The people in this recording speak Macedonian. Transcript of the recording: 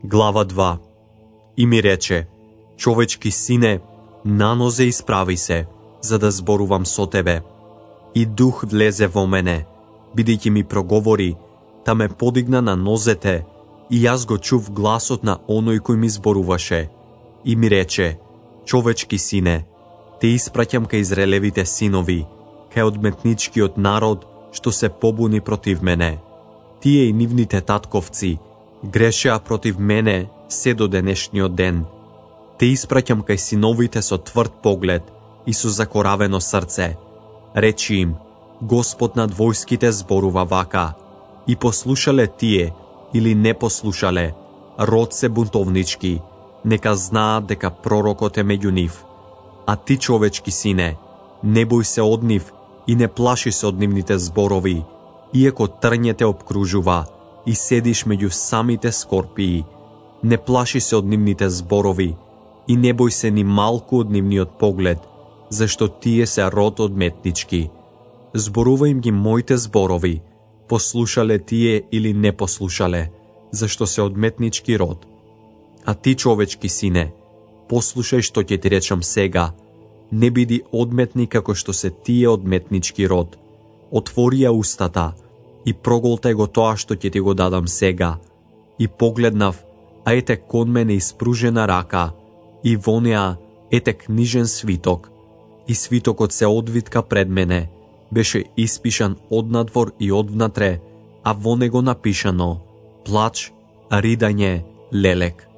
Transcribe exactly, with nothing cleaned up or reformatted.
Глава два. И ми рече: човечки сине, на нозе исправи се, за да зборувам со тебе. И дух влезе во мене, бидејќи ми проговори, та ме подигна на нозете, и јас го чув гласот на оној кој ми зборуваше. И ми рече: човечки сине, те испраќам кај израелевите синови, кај одметничкиот народ што се побуни против мене. Тие и нивните татковци грешеа против мене се до денешниот ден. Те испраќам кај синовите со тврд поглед и со закоравено срце. Речи им: Господ над војските зборува вака: и послушале тие или не послушале, род се бунтовнички, нека знаат дека пророкот е меѓу нив. А ти, човечки сине, не бој се од нив и не плаши се од нивните зборови, иако трње те обкружува и седиш меѓу самите скорпии. Не плаши се од нивните зборови и не бој се ни малку од нивниот поглед, зашто тие се род одметнички. Зборува им ги моите зборови, послушале тие или не послушале, зашто се одметнички род. А ти, човечки сине, послушај што ќе ти речам сега. Не биди одметник како што се тие одметнички род. Отвори ја устата и проголтај го тоа што ќе ти го дадам сега. И погледнав, а ете кон мене испружена рака, и во неа ете книжен свиток, и свитокот се одвитка пред мене, беше испишан однадвор и одвнатре, а во него напишано: плач, ридање, лелек.